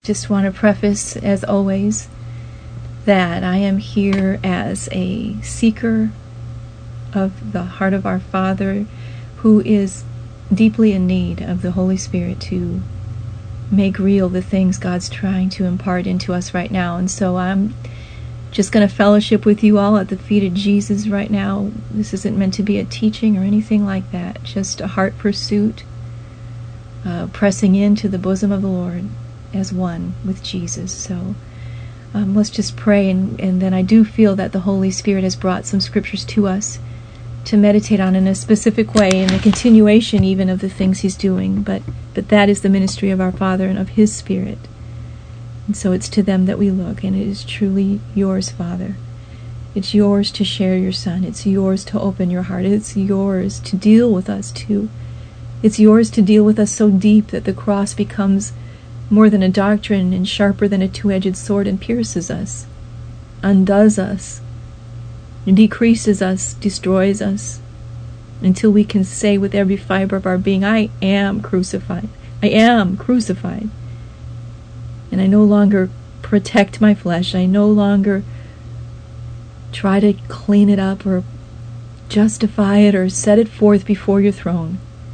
just want to preface, as always, that I am here as a seeker of the heart of our Father, who is deeply in need of the Holy Spirit to make real the things God's trying to impart into us right now. And so I'm just going to fellowship with you all at the feet of Jesus right now. This isn't meant to be a teaching or anything like that, just a heart pursuit, pressing into the bosom of the Lord as one with Jesus. So let's just pray, and then I do feel that the Holy Spirit has brought some scriptures to us to meditate on in a specific way, in the continuation even of the things He's doing. But that is the ministry of our Father and of His Spirit. And so it's to them that we look, and it is truly yours, Father. It's yours to share your Son. It's yours to open your heart. It's yours to deal with us too. It's yours to deal with us so deep that the cross becomes more than a doctrine and sharper than a two-edged sword and pierces us, undoes us, and decreases us, destroys us, until we can say with every fiber of our being, I am crucified. I am crucified. And I no longer protect my flesh. I no longer try to clean it up or justify it or set it forth before your throne.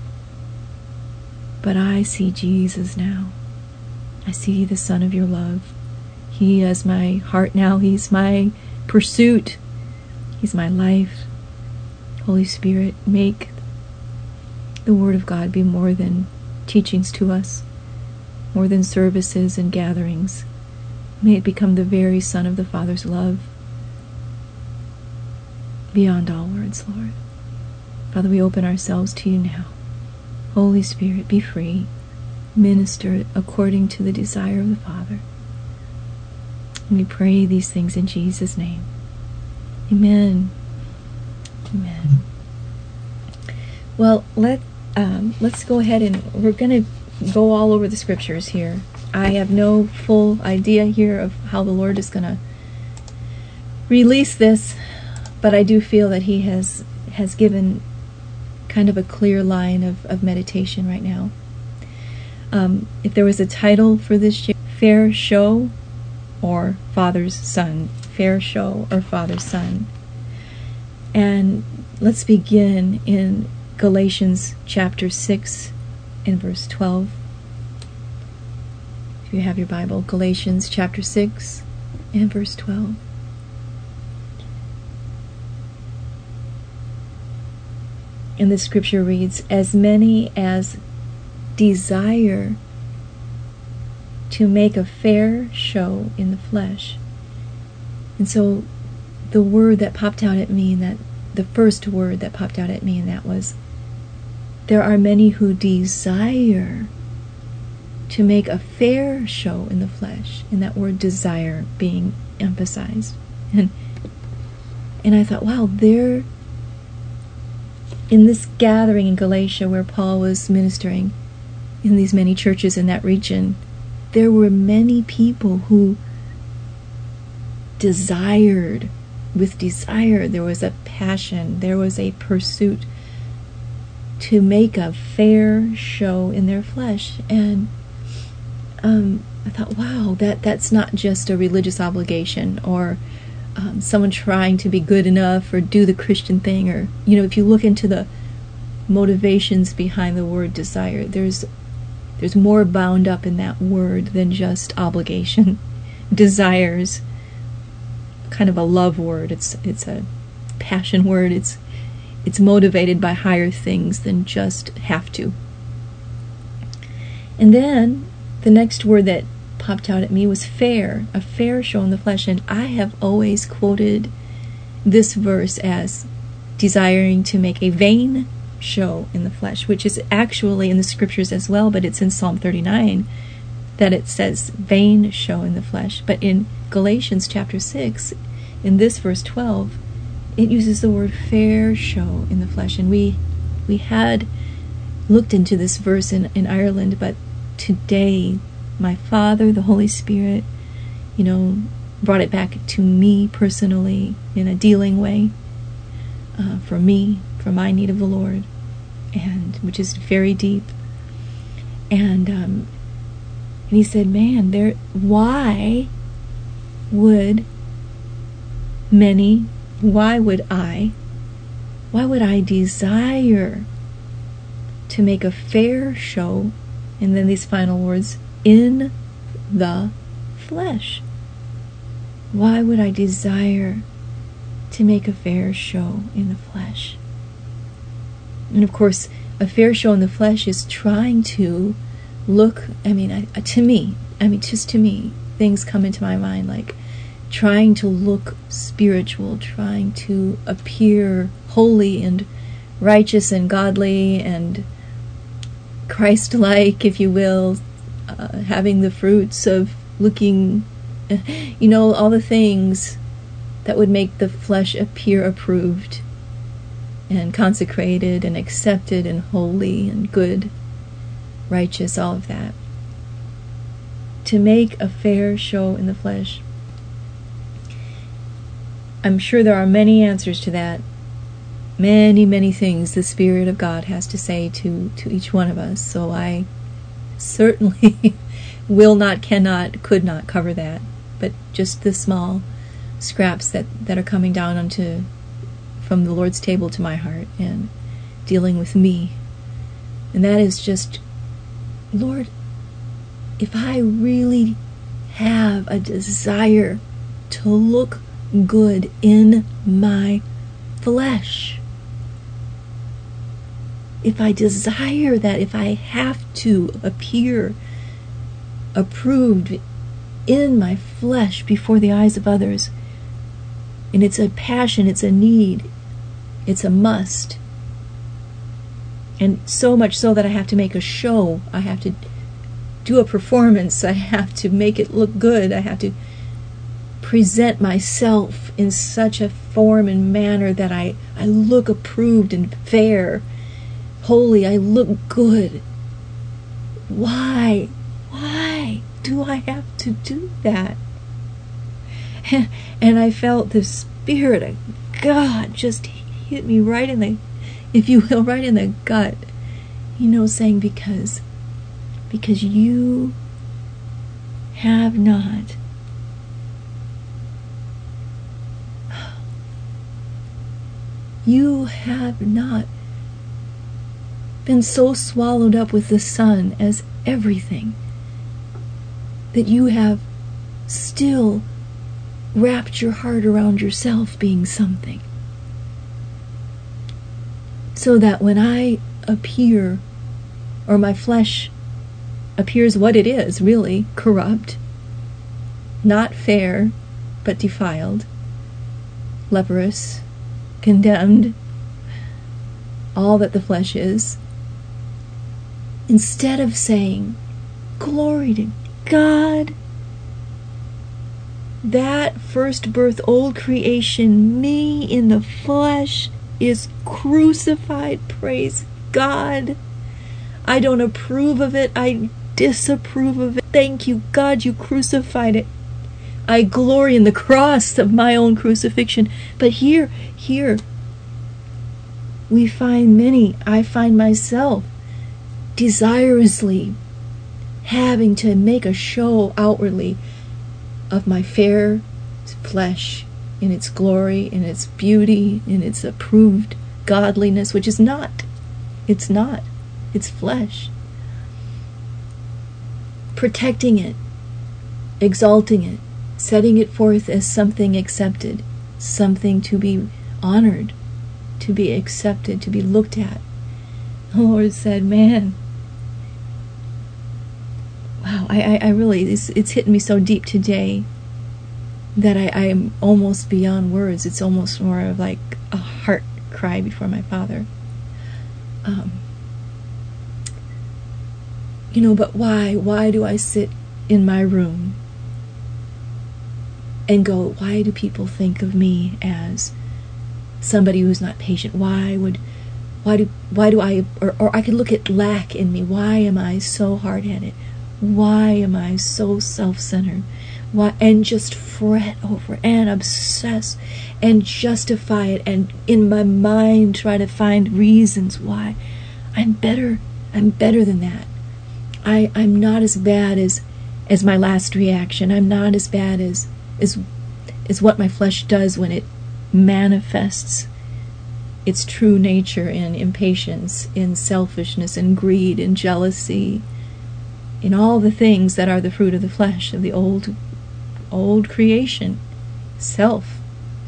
But I see Jesus now. I see the Son of your love. He has my heart now. He's my pursuit. He's my life. Holy Spirit, make the Word of God be more than teachings to us, more than services and gatherings. May it become the very Son of the Father's love, beyond all words, Lord. Father, we open ourselves to you now. Holy Spirit, be free. Minister according to the desire of the Father. And we pray these things in Jesus' name. Amen. Amen. Well, let's go ahead, and we're going to go all over the scriptures here. I have no full idea here of how the Lord is going to release this, but I do feel that He has given kind of a clear line of meditation right now. If there was a title for this year, Fair Show or Father's Son. Fair Show or Father's Son. And let's begin in Galatians chapter 6 and verse 12. If you have your Bible, Galatians chapter 6 and verse 12. And the scripture reads, as many as desire to make a fair show in the flesh. And so the word that popped out at me, the first word that popped out at me, and that was, there are many who desire to make a fair show in the flesh, and that word desire being emphasized. And I thought, wow, there, in this gathering in Galatia where Paul was ministering in these many churches in that region, there were many people who desired. With desire, there was a passion, there was a pursuit to make a fair show in their flesh. And I thought, wow, that's not just a religious obligation or someone trying to be good enough or do the Christian thing, or, if you look into the motivations behind the word desire, there's more bound up in that word than just obligation. Desires kind of a love word. It's a passion word. It's motivated by higher things than just have to. And then the next word that popped out at me was fair, a fair show in the flesh. And I have always quoted this verse as desiring to make a vain show in the flesh, which is actually in the scriptures as well, but it's in Psalm 39 that it says vain show in the flesh. But in Galatians chapter 6, in this verse 12, it uses the word fair show in the flesh. And we had looked into this verse in Ireland, but today my Father, the Holy Spirit, brought it back to me personally in a dealing way, for me, for my need of the Lord, and which is very deep. And And he said, man, why would I desire to make a fair show, and then these final words, in the flesh? Why would I desire to make a fair show in the flesh? And of course, a fair show in the flesh is trying to look, to me, things come into my mind like trying to look spiritual, trying to appear holy and righteous and godly and Christ-like, if you will, having the fruits of looking, all the things that would make the flesh appear approved and consecrated and accepted and holy and good, righteous, all of that. To make a fair show in the flesh. I'm sure there are many answers to that. Many, many things the Spirit of God has to say to each one of us. So I certainly will not, cannot, could not cover that. But just the small scraps that are coming down from the Lord's table to my heart and dealing with me. And that is just, Lord, if I really have a desire to look good in my flesh, if I desire that, if I have to appear approved in my flesh before the eyes of others, and it's a passion, it's a need, it's a must, and so much so that I have to make a show, I have to do a performance, I have to make it look good, I have to present myself in such a form and manner that I look approved and fair, holy, I look good. Why do I have to do that? And I felt the Spirit of God just hit me right in the, if you will, right in the gut, saying because you have not been so swallowed up with the Son as everything that you have still wrapped your heart around yourself being something. So that when I appear, or my flesh appears what it is, really, corrupt, not fair, but defiled, leprous, condemned, all that the flesh is, instead of saying, glory to God, that first birth, old creation, me in the flesh, is crucified, praise God. I don't approve of it, I disapprove of it. Thank you, God, you crucified it. I glory in the cross of my own crucifixion. But here, I find myself desirously having to make a show outwardly of my fair flesh in its glory, in its beauty, in its approved godliness, which is not. It's not. It's flesh. Protecting it, exalting it, setting it forth as something accepted, something to be honored, to be accepted, to be looked at. The Lord said, man, wow, I really, it's hitting me so deep today that I am almost beyond words. It's almost more of like a heart cry before my Father. But why do I sit in my room and go, why do people think of me as somebody who's not patient? Why do I, or I could look at lack in me. Why am I so hard-headed? Why am I so self-centered? Why, and just fret over and obsess and justify it, and in my mind try to find reasons why I'm better than that. I'm not as bad as as my last reaction. I'm not as bad as what my flesh does when it manifests its true nature in impatience, in selfishness, in greed, in jealousy, in all the things that are the fruit of the flesh, of the old creation, self.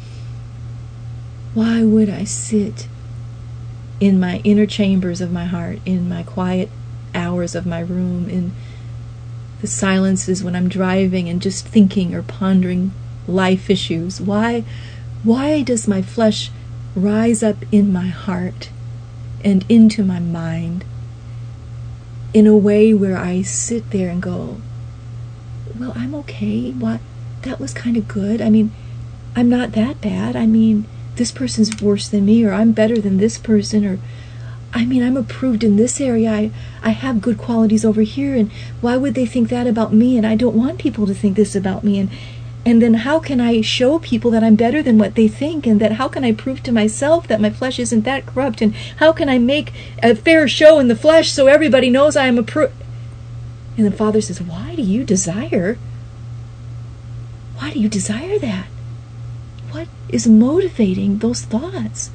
Why would I sit in my inner chambers of my heart, in my quiet hours of my room, in the silences when I'm driving and just thinking or pondering life issues? Why does my flesh rise up in my heart and into my mind in a way where I sit there and go, well, I'm okay. What? That was kind of good. I mean, I'm not that bad. I mean, this person's worse than me, or I'm better than this person, or I mean, I'm approved in this area. I have good qualities over here, and why would they think that about me? And I don't want people to think this about me. And then how can I show people that I'm better than what they think? And that how can I prove to myself that my flesh isn't that corrupt? And how can I make a fair show in the flesh so everybody knows I am approved? And the Father says, why do you desire that? What is motivating those thoughts?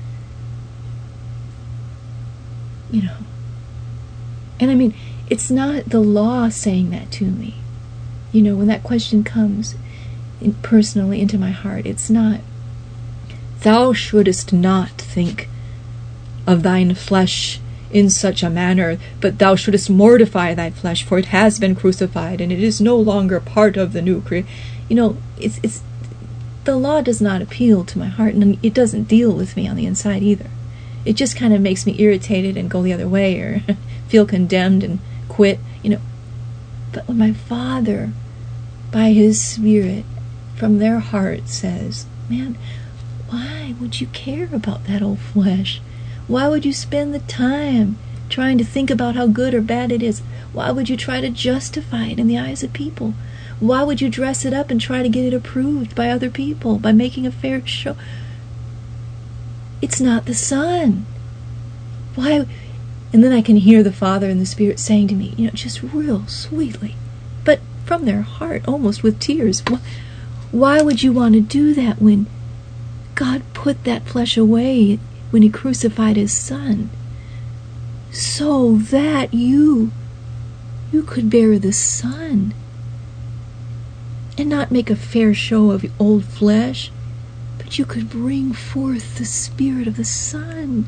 And I mean, it's not the law saying that to me. When that question comes personally into my heart, it's not, thou shouldest not think of thine flesh in such a manner, but thou shouldest mortify thy flesh, for it has been crucified, and it is no longer part of the new creation. It's the law does not appeal to my heart, and it doesn't deal with me on the inside either. It just kind of makes me irritated and go the other way, or feel condemned and quit, But when my Father, by His Spirit, from their heart says, man, why would you care about that old flesh? Why would you spend the time trying to think about how good or bad it is? Why would you try to justify it in the eyes of people? Why would you dress it up and try to get it approved by other people by making a fair show? It's not the Son. Why? And then I can hear the Father and the Spirit saying to me, just real sweetly, but from their heart, almost with tears, why would you want to do that when God put that flesh away when He crucified His Son, so that you could bear the Son and not make a fair show of old flesh, but you could bring forth the Spirit of the Son?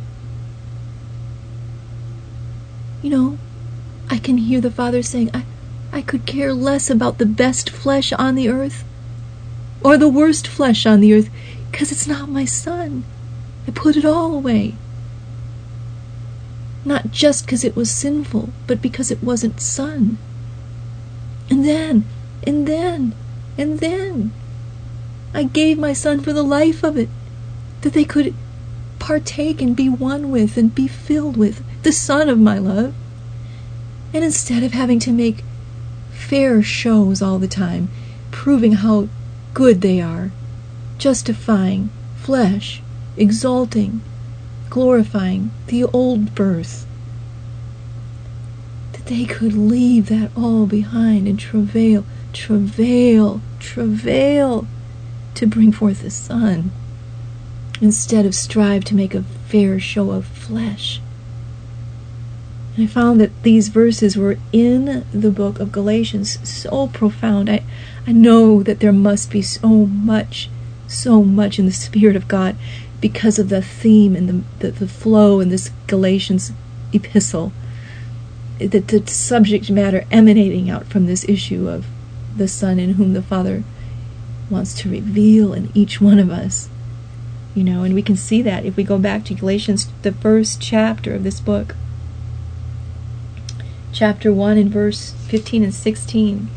I can hear the Father saying, I could care less about the best flesh on the earth or the worst flesh on the earth, because it's not my Son. I put it all away. Not just because it was sinful, but because it wasn't Son. And then, I gave my Son for the life of it, that they could partake and be one with and be filled with the Son of my love. And instead of having to make fair shows all the time, proving how good they are, justifying flesh, exalting, glorifying the old birth, that they could leave that all behind and travail to bring forth the Son, instead of strive to make a fair show of flesh. And I found that these verses were in the book of Galatians so profound. I know that there must be so much in the Spirit of God because of the theme and the flow in this Galatians epistle, the subject matter emanating out from this issue of the Son in whom the Father wants to reveal in each one of us. And we can see that if we go back to Galatians, the first chapter of this book, chapter 1 and verse 15 and 16.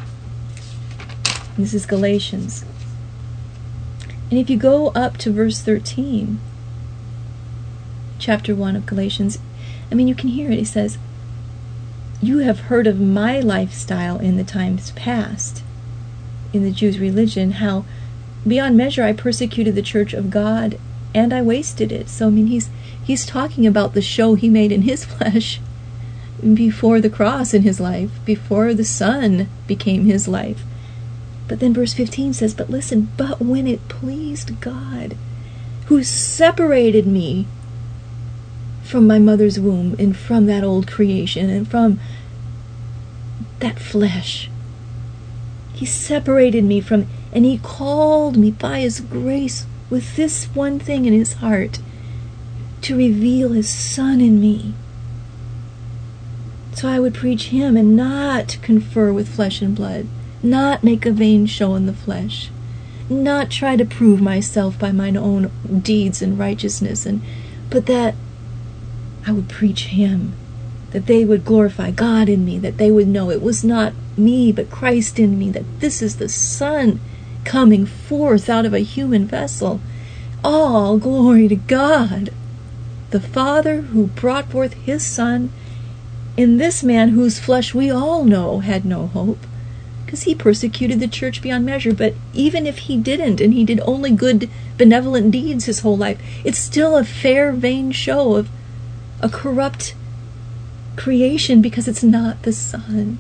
This is Galatians. And if you go up to verse 13, chapter 1 of Galatians, you can hear it. It says, you have heard of my lifestyle in the times past, in the Jews' religion, how beyond measure I persecuted the church of God, and I wasted it. So, he's talking about the show he made in his flesh. before the cross in his life, before the Son became his life. But then verse 15 says, but listen, but when it pleased God, who separated me from my mother's womb and from that old creation and from that flesh. He separated me from, and he called me by his grace with this one thing in his heart, to reveal his Son in me. So I would preach him and not confer with flesh and blood, not make a vain show in the flesh, not try to prove myself by mine own deeds and righteousness, but that I would preach him, that they would glorify God in me, that they would know it was not me but Christ in me, that this is the Son coming forth out of a human vessel. All glory to God, the Father who brought forth his Son in this man whose flesh we all know had no hope, because he persecuted the church beyond measure. But even if he didn't, and he did only good benevolent deeds his whole life, it's still a fair vain show of a corrupt creation, because it's not the Son.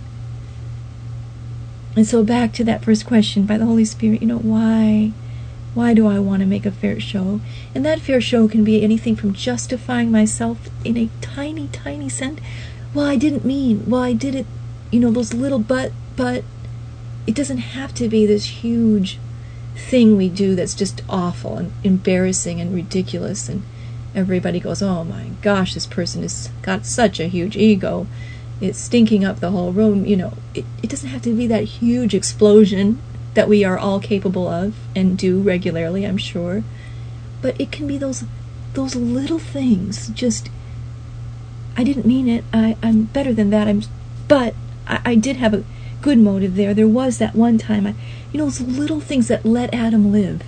And so back to that first question by the Holy Spirit, why do I want to make a fair show? And that fair show can be anything from justifying myself in a tiny, tiny sense. Well, I didn't mean, well, I did it, those little but it doesn't have to be this huge thing we do that's just awful and embarrassing and ridiculous, and everybody goes, oh my gosh, this person has got such a huge ego, it's stinking up the whole room. It doesn't have to be that huge explosion that we are all capable of and do regularly, I'm sure, but it can be those little things. Just, I didn't mean it, I'm better than that, but I did have a good motive there. There was that one time, those little things that let Adam live,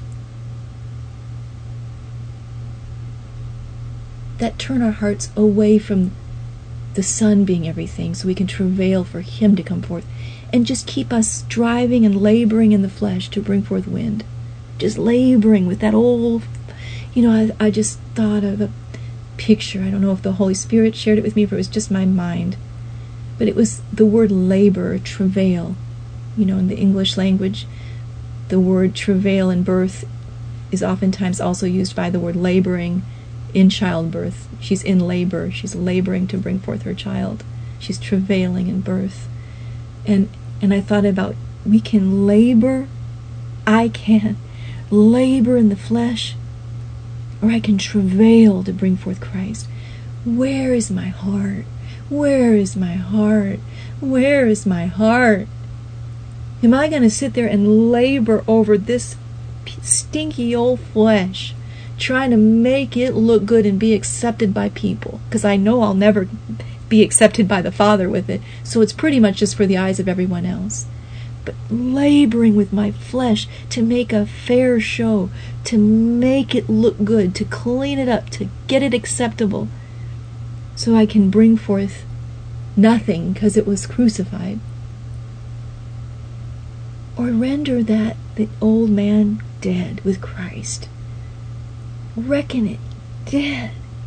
that turn our hearts away from the Son being everything, so we can travail for him to come forth, and just keep us striving and laboring in the flesh to bring forth wind. Just laboring with that old, I just thought of a picture. I don't know if the Holy Spirit shared it with me, or it was just my mind. But it was the word labor, travail. In the English language, the word travail in birth is oftentimes also used by the word laboring in childbirth. She's in labor. She's laboring to bring forth her child. She's travailing in birth. And I thought about, we can labor. I can labor in the flesh, or I can travail to bring forth Christ. Where is my heart? Where is my heart? Where is my heart? Am I going to sit there and labor over this stinky old flesh, trying to make it look good and be accepted by people? Because I know I'll never be accepted by the Father with it, so it's pretty much just for the eyes of everyone else. But laboring with my flesh to make a fair show, to make it look good, to clean it up, to get it acceptable, so I can bring forth nothing because it was crucified. Or render that the old man dead with Christ. Reckon it dead.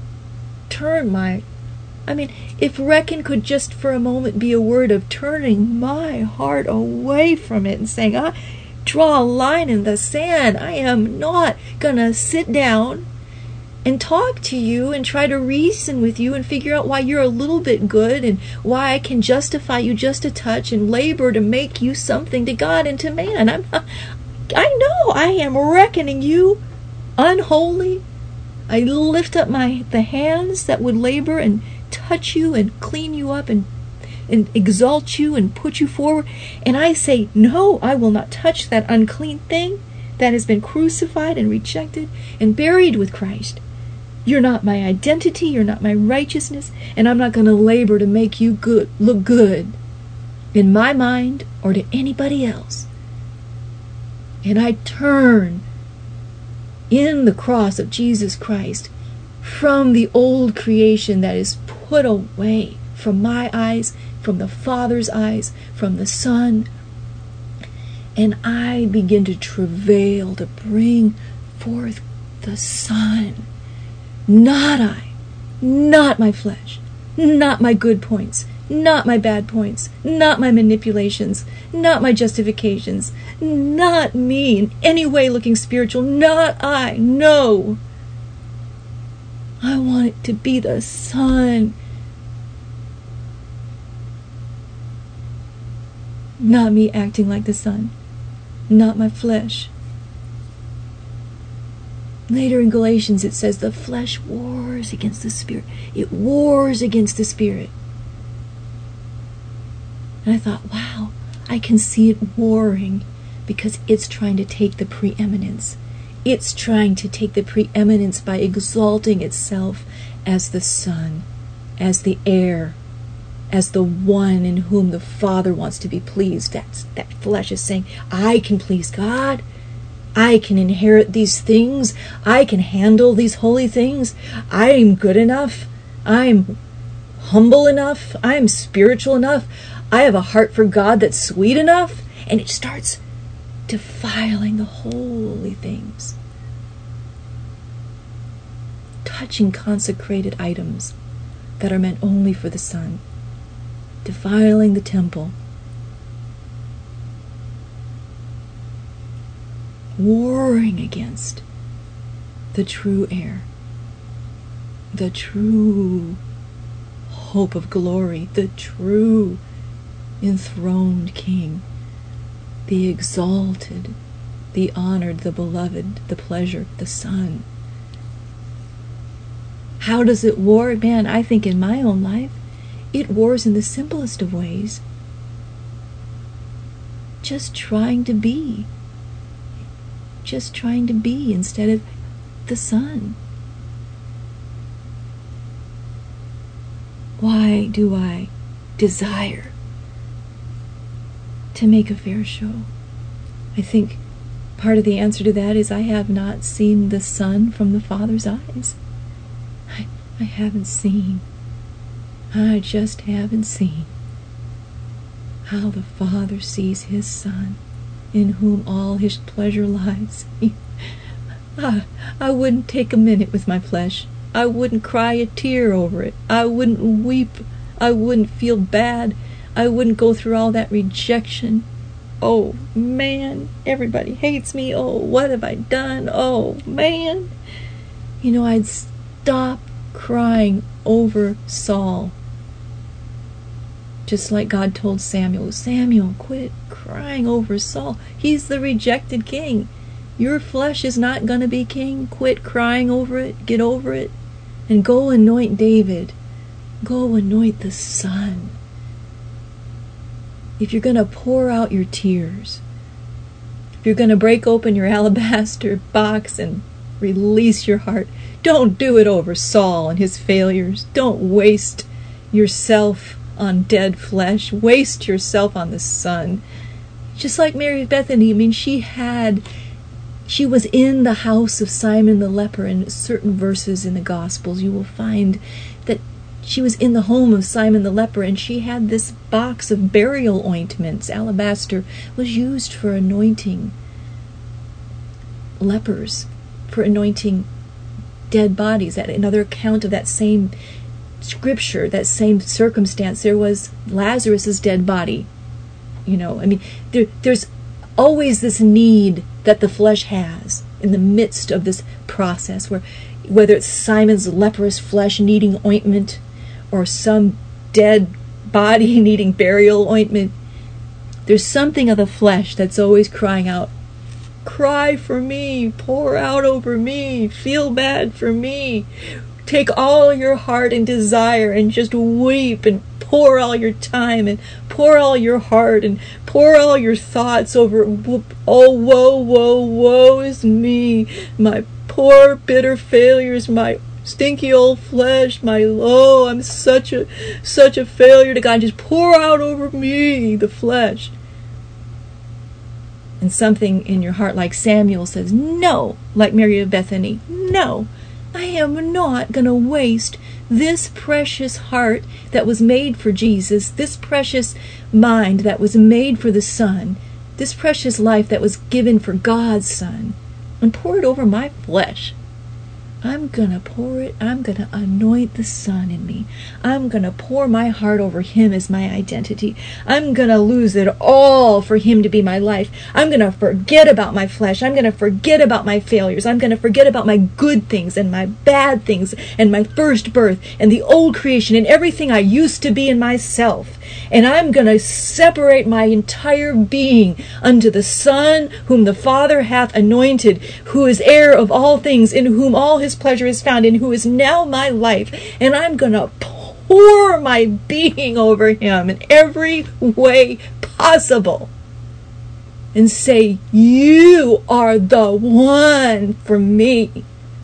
If reckon could just for a moment be a word of turning my heart away from it and saying, I draw a line in the sand. I am not gonna sit down and talk to you and try to reason with you and figure out why you're a little bit good and why I can justify you just a touch and labor to make you something to God and to man. I know I am reckoning you unholy. I lift up the hands that would labor and touch you and clean you up and exalt you and put you forward. And I say, no, I will not touch that unclean thing that has been crucified and rejected and buried with Christ. You're not my identity, you're not my righteousness, and I'm not going to labor to make you look good in my mind or to anybody else. And I turn in the cross of Jesus Christ from the old creation that is put away from my eyes, from the Father's eyes, from the Son, and I begin to travail to bring forth the Son. Not I, not my flesh, not my good points, not my bad points, not my manipulations, not my justifications, not me in any way looking spiritual, not I, no. I want it to be the Son. Not me acting like the Son, not my flesh. Later in Galatians it says the flesh wars against the Spirit. It wars against the Spirit. And I thought, wow, I can see it warring because it's trying to take the preeminence. It's trying to take the preeminence by exalting itself as the Son, as the heir, as the one in whom the Father wants to be pleased. That flesh is saying, I can please God. I can inherit these things. I can handle these holy things. I'm good enough. I'm humble enough. I'm spiritual enough. I have a heart for God that's sweet enough. And it starts defiling the holy things, touching consecrated items that are meant only for the Son, defiling the temple, warring against the true heir, the true hope of glory, the true enthroned King, the exalted, the honored, the beloved, the pleasure, the Son. How does it war? Man, I think in my own life, it wars in the simplest of ways. Just trying to be instead of the Son. Why do I desire to make a fair show? I think part of the answer to that is I have not seen the Son from the Father's eyes. I haven't seen. I just haven't seen how the Father sees His Son, in whom all His pleasure lies. I wouldn't take a minute with my flesh. I wouldn't cry a tear over it. I wouldn't weep. I wouldn't feel bad. I wouldn't go through all that rejection. Oh, man, everybody hates me. Oh, what have I done? Oh, man. I'd stop crying over Saul. Just like God told Samuel, Samuel, quit crying over Saul. He's the rejected king. Your flesh is not going to be king. Quit crying over it. Get over it. And go anoint David. Go anoint the Son. If you're going to pour out your tears, if you're going to break open your alabaster box and release your heart, don't do it over Saul and his failures. Don't waste yourself on dead flesh. Waste yourself on the Son. Just like Mary of Bethany, she was in the house of Simon the leper. In certain verses in the Gospels, you will find that she was in the home of Simon the leper, and she had this box of burial ointments. Alabaster was used for anointing lepers, for anointing dead bodies. At another account of that same scripture, that same circumstance, there was Lazarus's dead body. There's always this need that the flesh has in the midst of this process, whether it's Simon's leprous flesh needing ointment or some dead body needing burial ointment. There's something of the flesh that's always crying out, cry for me, pour out over me, feel bad for me. Take all your heart and desire and just weep and pour all your time and pour all your heart and pour all your thoughts over, oh, woe is me, my poor bitter failures, my stinky old flesh, I'm such a failure to God. Just pour out over me, the flesh. And something in your heart, like Samuel, says, no, like Mary of Bethany, no, I am not going to waste this precious heart that was made for Jesus, this precious mind that was made for the Son, this precious life that was given for God's Son, and pour it over my flesh. I'm going to pour it. I'm going to anoint the Son in me. I'm going to pour my heart over him as my identity. I'm going to lose it all for him to be my life. I'm going to forget about my flesh. I'm going to forget about my failures. I'm going to forget about my good things and my bad things and my first birth and the old creation and everything I used to be in myself. And I'm going to separate my entire being unto the Son whom the Father hath anointed, who is heir of all things, in whom all his pleasure is found, and who is now my life. And I'm going to pour my being over him in every way possible and say, you are the one for me.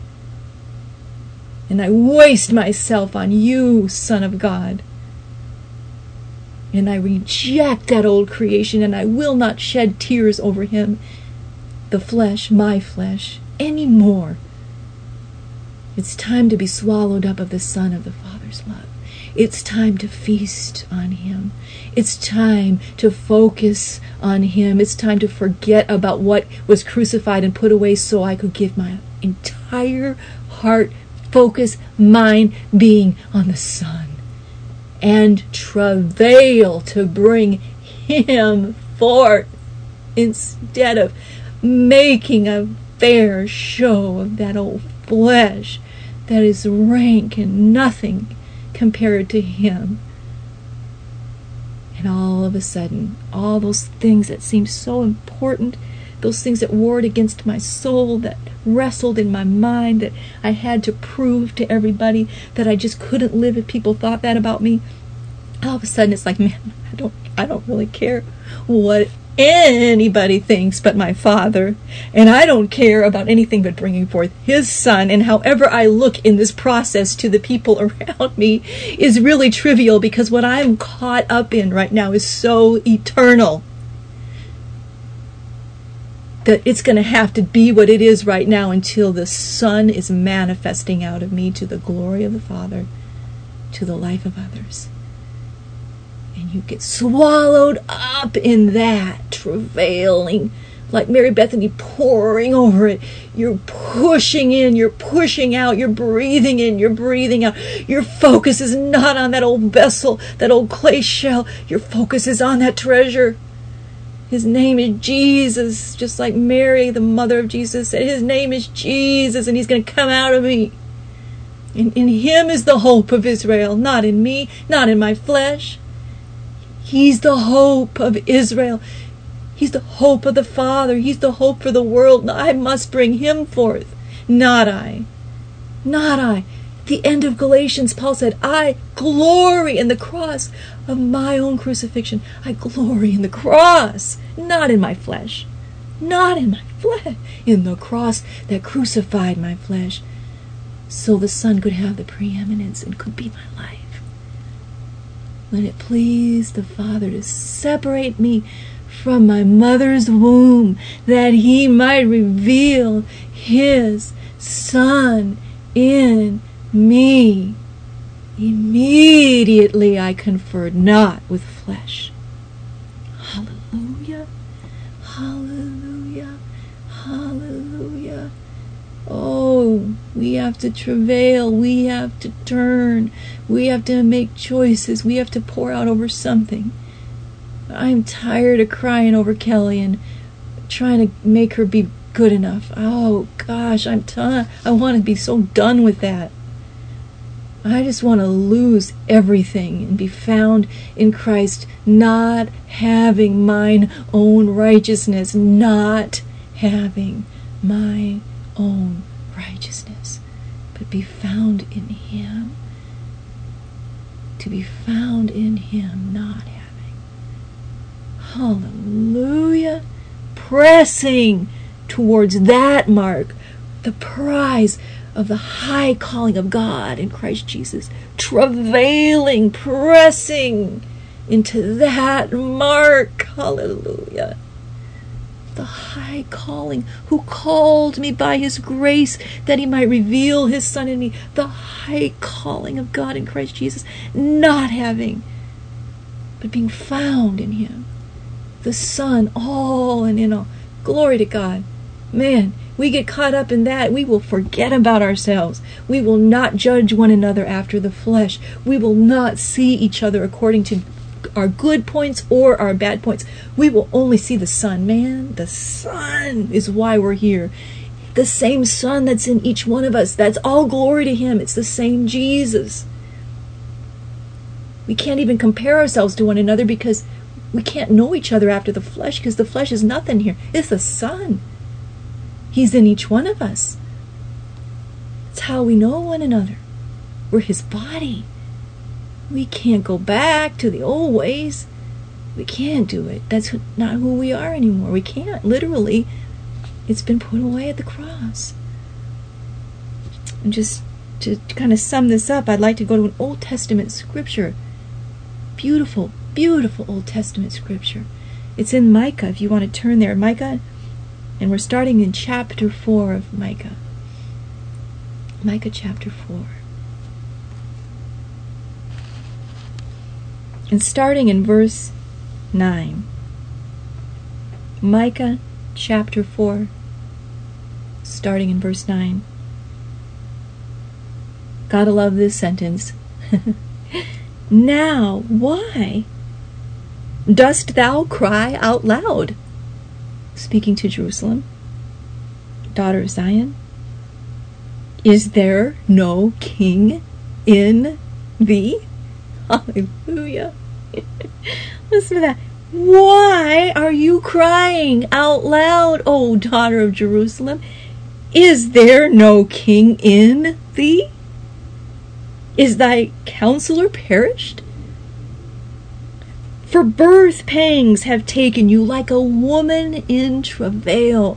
And I waste myself on you, Son of God. And I reject that old creation, and I will not shed tears over him, the flesh, my flesh, anymore. It's time to be swallowed up of the Son of the Father's love. It's time to feast on him. It's time to focus on him. It's time to forget about what was crucified and put away so I could give my entire heart, focus, mind, being on the Son. And travail to bring him forth instead of making a fair show of that old flesh that is rank and nothing compared to him. And all of a sudden, all those things that seemed so important, those things that warred against my soul, that wrestled in my mind, that I had to prove to everybody that I just couldn't live if people thought that about me. All of a sudden it's like, man, I don't really care what anybody thinks but my Father, and I don't care about anything but bringing forth his Son, and however I look in this process to the people around me is really trivial, because what I'm caught up in right now is so eternal that it's going to have to be what it is right now until the Son is manifesting out of me to the glory of the Father, to the life of others. And you get swallowed up in that, travailing, like Mary Bethany, pouring over it. You're pushing in, you're pushing out, you're breathing in, you're breathing out. Your focus is not on that old vessel, that old clay shell. Your focus is on that treasure. His name is Jesus, just like Mary, the mother of Jesus, said, his name is Jesus, and he's going to come out of me. And in him is the hope of Israel, not in me, not in my flesh. He's the hope of Israel. He's the hope of the Father. He's the hope for the world. I must bring him forth, not I. Not I. At the end of Galatians, Paul said, I glory in the cross of my own crucifixion. I glory in the cross, not in my flesh. Not in my flesh. In the cross that crucified my flesh, so the Son could have the preeminence and could be my life. When it pleased the Father to separate me from my mother's womb, that he might reveal his Son in me, immediately I conferred not with flesh. Hallelujah, hallelujah, hallelujah. Oh, we have to travail, we have to turn, we have to make choices, we have to pour out over something. I'm tired of crying over Kelly and trying to make her be good enough. Oh gosh, I want to be so done with that. I just want to lose everything and be found in Christ, not having mine own righteousness, not having my own righteousness, but be found in him. To be found in him, not having. Hallelujah. Pressing towards that mark, the prize of the high calling of God in Christ Jesus, travailing, pressing into that mark. Hallelujah. The high calling, who called me by his grace that he might reveal his Son in me. The high calling of God in Christ Jesus, not having, but being found in him. The Son, all and in all. Glory to God. Man, we get caught up in that, we will forget about ourselves. We will not judge one another after the flesh. We will not see each other according to our good points or our bad points. We will only see the Son. Man, the Son is why we're here. The same Son that's in each one of us. That's all glory to Him. It's the same Jesus. We can't even compare ourselves to one another because we can't know each other after the flesh, because the flesh is nothing here. It's the Son. He's in each one of us. It's how we know one another. We're His body. We can't go back to the old ways. We can't do it. That's not who we are anymore. We can't. Literally, it's been put away at the cross. And just to kind of sum this up, I'd like to go to an Old Testament scripture. Beautiful, beautiful Old Testament scripture. It's in Micah, if you want to turn there. Micah, and we're starting in chapter 4 of Micah. Micah chapter 4. And starting in verse 9. Micah chapter 4, starting in verse 9. Gotta love this sentence. Now, why dost thou cry out loud? Speaking to Jerusalem, daughter of Zion. Is there no king in thee? Hallelujah. Listen to that. Why are you crying out loud, O daughter of Jerusalem? Is there no king in thee? Is thy counselor perished? For birth pangs have taken you like a woman in travail.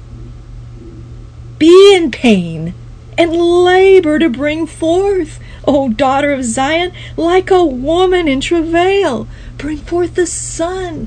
Be in pain and labor to bring forth, O daughter of Zion, like a woman in travail. Bring forth the son.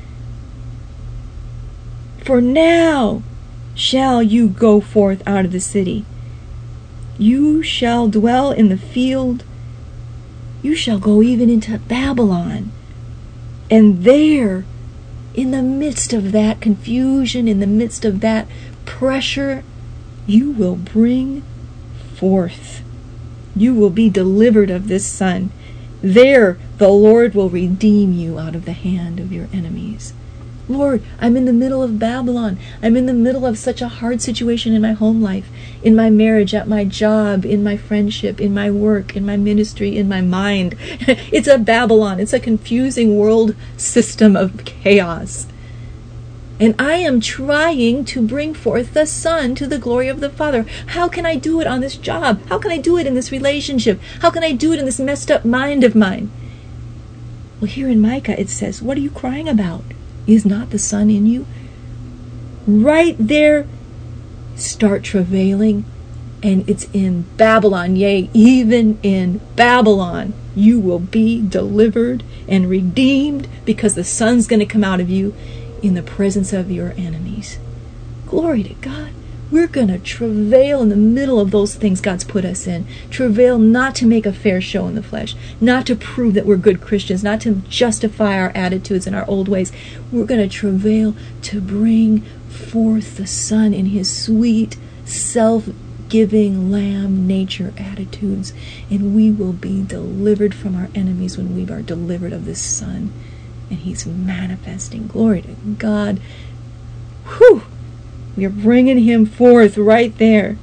For now shall you go forth out of the city. You shall dwell in the field. You shall go even into Babylon. And there, in the midst of that confusion, in the midst of that pressure, you will bring forth. You will be delivered of this son. There, the Lord will redeem you out of the hand of your enemies. Lord, I'm in the middle of Babylon. I'm in the middle of such a hard situation in my home life, in my marriage, at my job, in my friendship, in my work, in my ministry, in my mind. It's a Babylon. It's a confusing world system of chaos. And I am trying to bring forth the Son to the glory of the Father. How can I do it on this job? How can I do it in this relationship? How can I do it in this messed up mind of mine? Well, here in Micah it says, what are you crying about? Is not the Son in you? Right there, start travailing, and it's in Babylon. Yea, even in Babylon, you will be delivered and redeemed, because the Son's going to come out of you in the presence of your enemies. Glory to God. We're going to travail in the middle of those things God's put us in. Travail not to make a fair show in the flesh, not to prove that we're good Christians, not to justify our attitudes and our old ways. We're going to travail to bring forth the Son in His sweet, self-giving lamb nature attitudes, and we will be delivered from our enemies when we are delivered of this Son, and He's manifesting. Glory to God. Whew! We are bringing Him forth right there.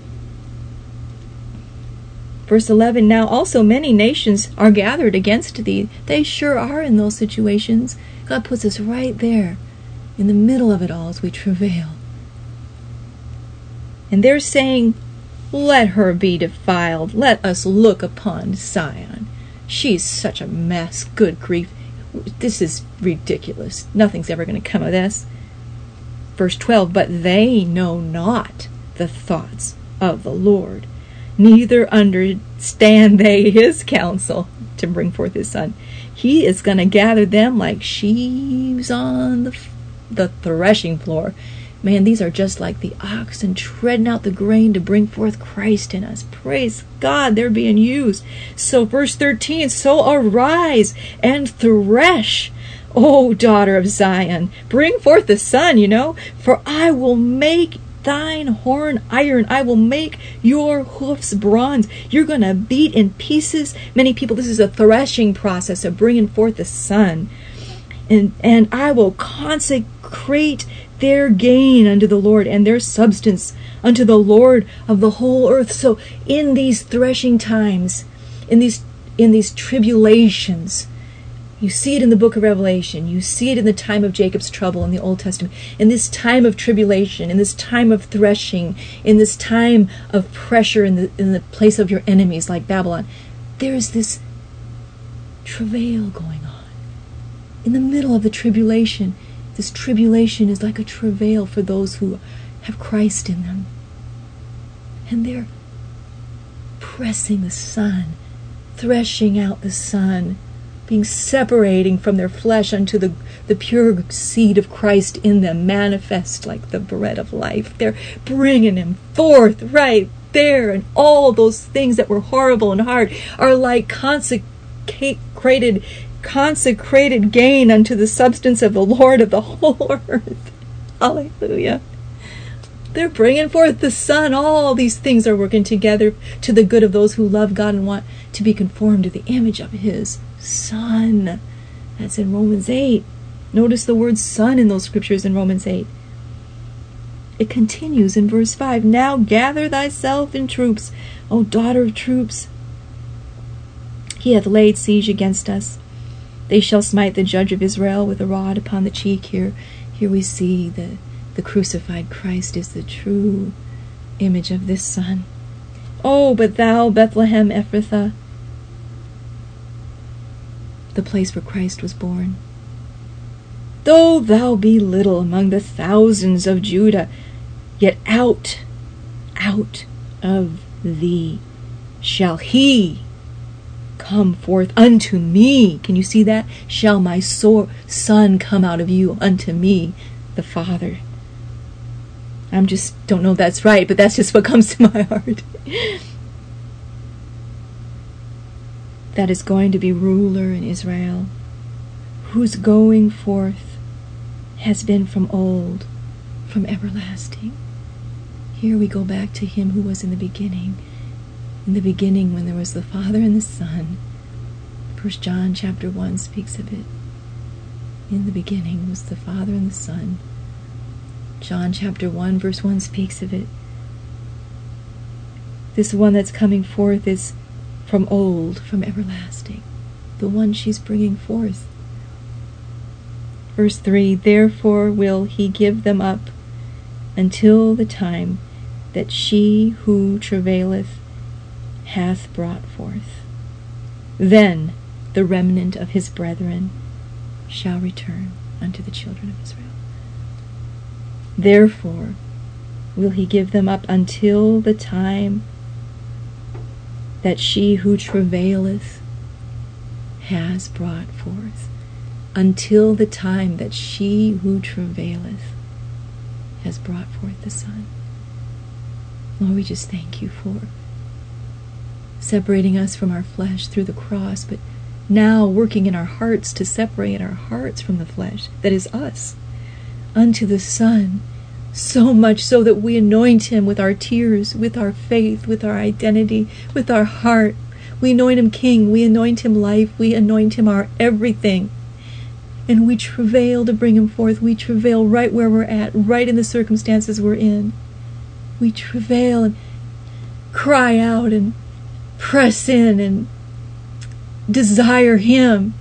Verse 11, now also many nations are gathered against thee. They sure are in those situations. God puts us right there in the middle of it all as we travail. And they're saying, let her be defiled. Let us look upon Zion. She's such a mess. Good grief. This is ridiculous. Nothing's ever going to come of this. Verse 12, but they know not the thoughts of the Lord, neither understand they His counsel to bring forth His Son. He is going to gather them like sheaves on the threshing floor. Man, these are just like the oxen treading out the grain to bring forth Christ in us. Praise God, they're being used. So verse 13, so arise and thresh, O daughter of Zion. Bring forth the Son, for I will make thine horn iron. I will make your hoofs bronze. You're going to beat in pieces many people. This is a threshing process of bringing forth the son. And I will consecrate their gain unto the Lord, and their substance unto the Lord of the whole earth. So in these threshing times, in these tribulations, you see it in the book of Revelation. You see it in the time of Jacob's trouble in the Old Testament. In this time of tribulation, in this time of threshing, in this time of pressure in the place of your enemies like Babylon, there is this travail going on. In the middle of the tribulation, this tribulation is like a travail for those who have Christ in them. And they're pressing the son, threshing out the son, being separating from their flesh unto the pure seed of Christ in them, manifest like the bread of life. They're bringing him forth right there, and all those things that were horrible and hard are like consecrated gain unto the substance of the Lord of the whole earth. Hallelujah. They're bringing forth the Son. All these things are working together to the good of those who love God and want to be conformed to the image of his Son. That's in Romans 8. Notice the word Son in those scriptures in Romans 8. It continues in verse 5. Now gather thyself in troops, O daughter of troops. He hath laid siege against us. They shall smite the judge of Israel with a rod upon the cheek. Here we see the crucified Christ is the true image of this Son. Oh, but thou, Bethlehem Ephrathah, the place where Christ was born, though thou be little among the thousands of Judah, yet out of thee shall he come forth unto me. Can you see that? Shall my son come out of you unto me, the Father. I just don't know if that's right, but that's just what comes to my heart. That is going to be ruler in Israel, whose going forth has been from old, from everlasting. Here we go back to him who was in the beginning. In the beginning, when there was the Father and the Son. 1 John chapter 1 speaks of it. In the beginning was the Father and the Son. John chapter 1 verse 1 speaks of it. This one that's coming forth is from old, from everlasting. The one she's bringing forth. Verse 3, therefore will he give them up until the time that she who travaileth hath brought forth. Then the remnant of his brethren shall return unto the children of Israel. Therefore will he give them up until the time that she who travaileth has brought forth. Until the time that she who travaileth has brought forth the Son. Lord, we just thank you for separating us from our flesh through the cross, but now working in our hearts to separate our hearts from the flesh, that is us, unto the Son, so much so that we anoint him with our tears, with our faith, with our identity, with our heart. We anoint him King, we anoint him life, we anoint him our everything. And we travail to bring him forth. We travail right where we're at, right in the circumstances we're in. We travail and cry out and press in and desire him.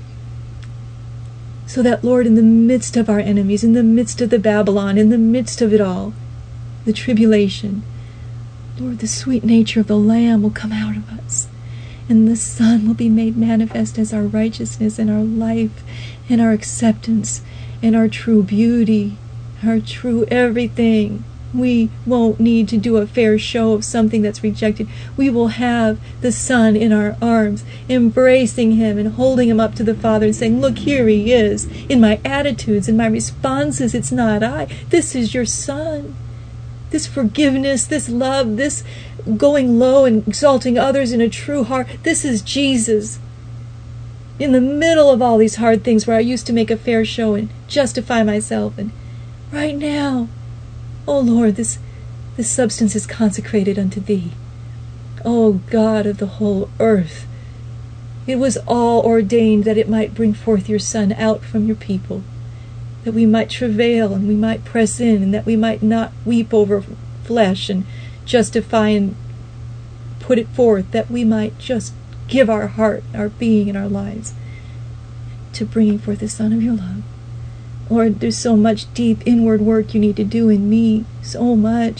So that, Lord, in the midst of our enemies, in the midst of the Babylon, in the midst of it all, the tribulation, Lord, the sweet nature of the Lamb will come out of us. And the Son will be made manifest as our righteousness and our life and our acceptance and our true beauty, our true everything. We won't need to do a fair show of something that's rejected. We will have the Son in our arms, embracing him and holding him up to the Father and saying, look, here he is. In my attitudes, in my responses, it's not I. This is your Son. This forgiveness, this love, this going low and exalting others in a true heart, this is Jesus. In the middle of all these hard things where I used to make a fair show and justify myself, and right now, O Lord, this substance is consecrated unto thee. O God of the whole earth, it was all ordained that it might bring forth your Son out from your people, that we might travail and we might press in, and that we might not weep over flesh and justify and put it forth, that we might just give our heart, our being, and our lives to bringing forth the Son of your love. Lord, there's so much deep inward work you need to do in me, so much.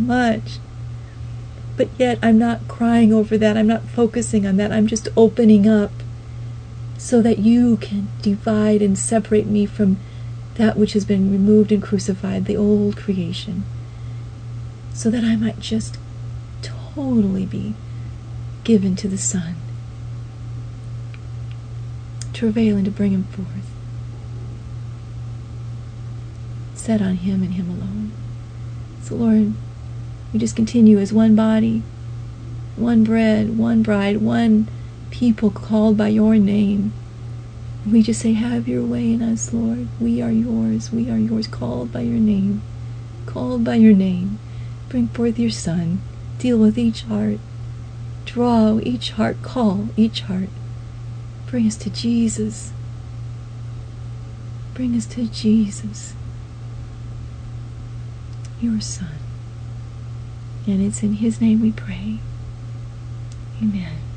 But yet I'm not crying over that, I'm not focusing on that, I'm just opening up so that you can divide and separate me from that which has been removed and crucified, the old creation, so that I might just totally be given to the Son, travailing to bring him forth, set on him and him alone. So Lord, we just continue as one body, one bread, one bride, one people called by your name. We just say, have your way in us, Lord. We are yours, called by your name. Bring forth your Son. Deal with each heart. Draw each heart. Call each heart. Bring us to Jesus. Your Son. And it's in his name we pray. Amen.